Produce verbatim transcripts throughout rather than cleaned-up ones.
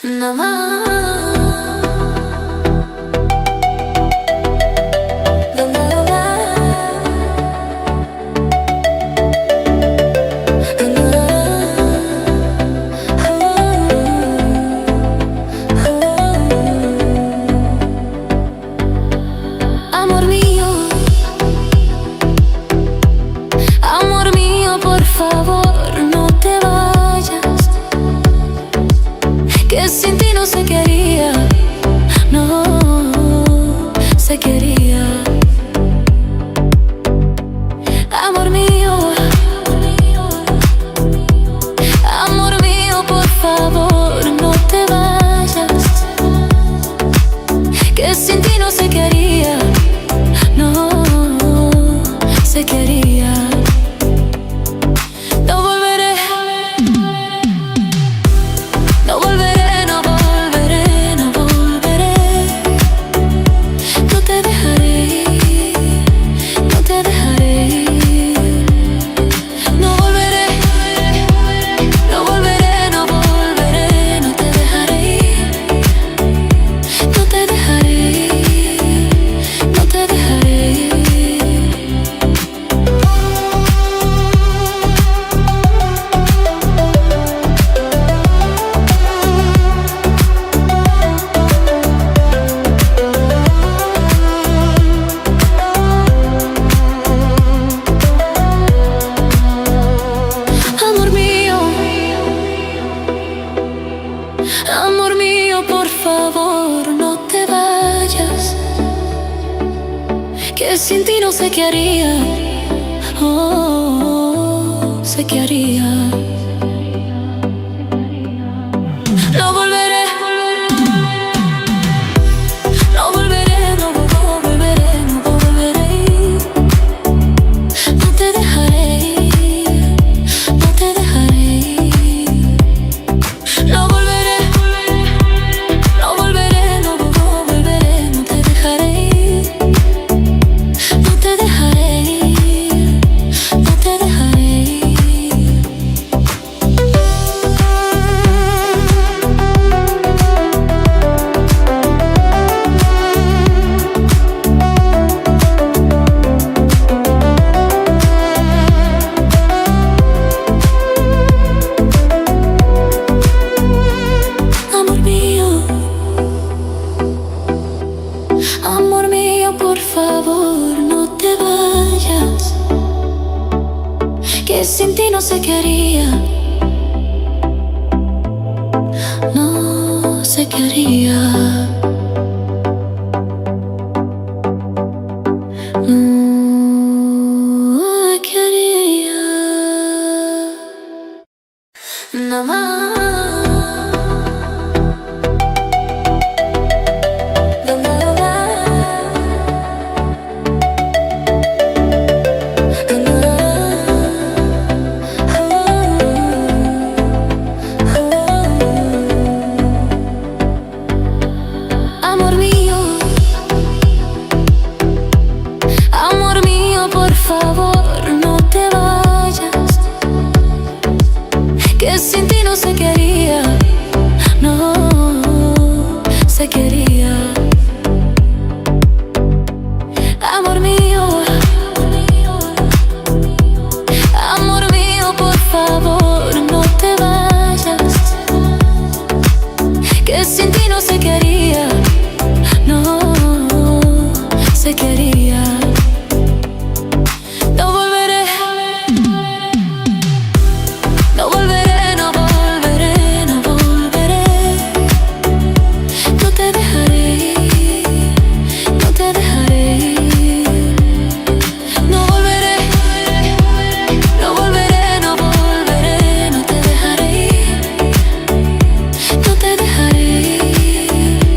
nada más. Amor mío, amor mío, por favor, no te vayas, que sin ti no se quería, no se quería. Amor mío, amor mío, por favor, no te vayas, que sin ti no se quería, no se quería. No volveré, no volveré, no volveré, no volveré. No te dejaré ir, no te dejaré ir. No volveré, no volveré, no volveré. No te dejaré ir, no te dejaré ir, no te dejaré ir. Amor mío, amor mío, por favor, no te vayas, que sin ti no sé qué haría, oh, sé qué haría. No volveré, no volveré, no volveré, no volveré. No te dejaré ir, no te dejaré ir. No volveré, no volveré, no volveré. No te dejaré ir, no te dejaré ir, no te dejaré ir. Amor mío, amor mío, por favor, no te vayas, que sin ti no sé qué haría, no sé qué haría. No quería nada más. Amor mío, amor mío, por favor, no te vayas, que sin ti no se quería, no se quería. Amor mío, amor mío, por favor, no te vayas, que sin ti no se quería, no se quería. No volveré, no volveré, no volveré, no volveré. No te dejaré ir, no te dejaré ir. No volveré, no volveré, no volveré. No te dejaré ir, no te dejaré ir.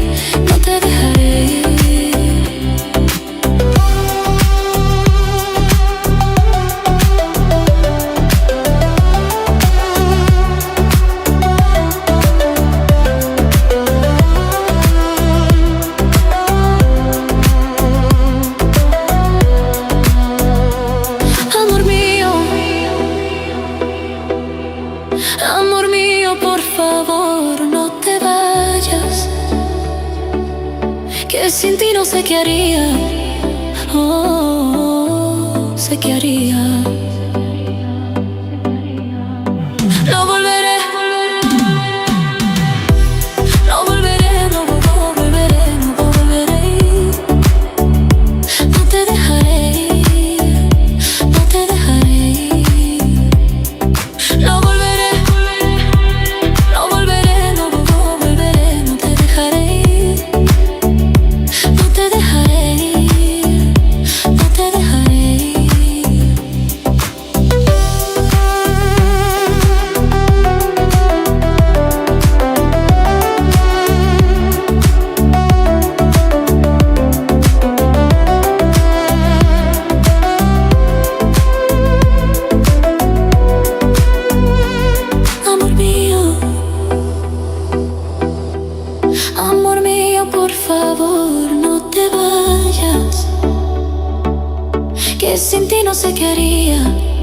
que sin ti no sé qué haría. Oh, sé qué haría. No volveré, no volveré, no volveré, no volveré. No te dejaré ir, no te dejaré ir. No volveré, no volveré, no volveré, no te dejaré ir. No te dejaré ir, no te dejaré ir. Amor mío, amor mío, por favor, no te vayas, que sin ti no sé qué haría.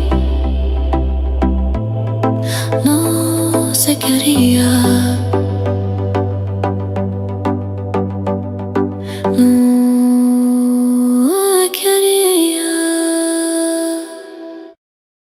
No sé qué haría. Mm.